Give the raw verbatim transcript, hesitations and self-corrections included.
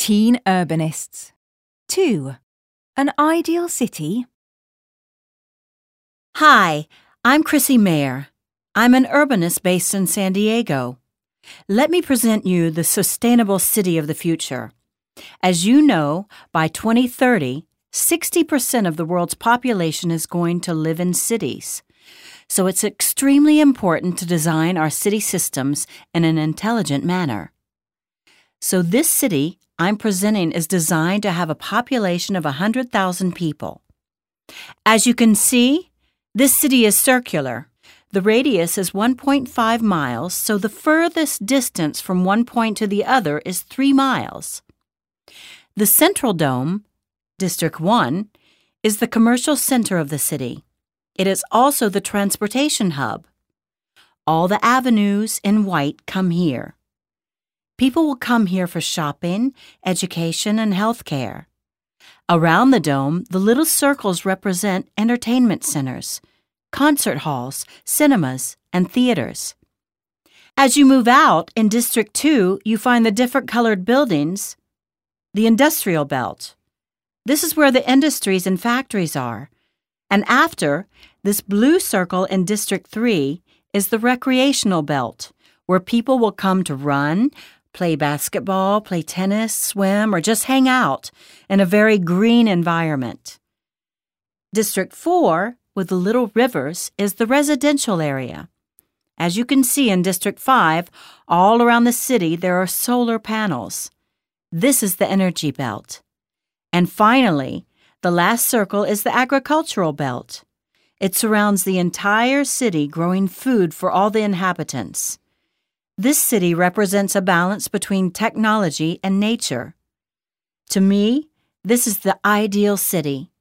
Teen Urbanists. two. An ideal city. Hi, I'm Chrissy Mayer. I'm an urbanist based in San Diego. Let me present you the sustainable city of the future. As you know, by twenty thirty, sixty percent of the world's population is going to live in cities. So it's extremely important to design our city systems in an intelligent manner. So this city I'm presenting is designed to have a population of one hundred thousand people. As you can see, this city is circular. The radius is one point five miles, so the furthest distance from one point to the other is three miles. The Central Dome, District one, is the commercial center of the city. It is also the transportation hub. All the avenues in white come here. People will come here for shopping, education, and health care. Around the dome, the little circles represent entertainment centers, concert halls, cinemas, and theaters. As you move out in District two, you find the different colored buildings, the industrial belt. This is where the industries and factories are. And after, this blue circle in District three is the recreational belt, where people will come to run, play basketball, play tennis, swim, or just hang out in a very green environment. District four, with the little rivers, is the residential area. As you can see in District five, all around the city there are solar panels. This is the energy belt. And finally, the last circle is the agricultural belt. It surrounds the entire city, growing food for all the inhabitants. This city represents a balance between technology and nature. To me, this is the ideal city.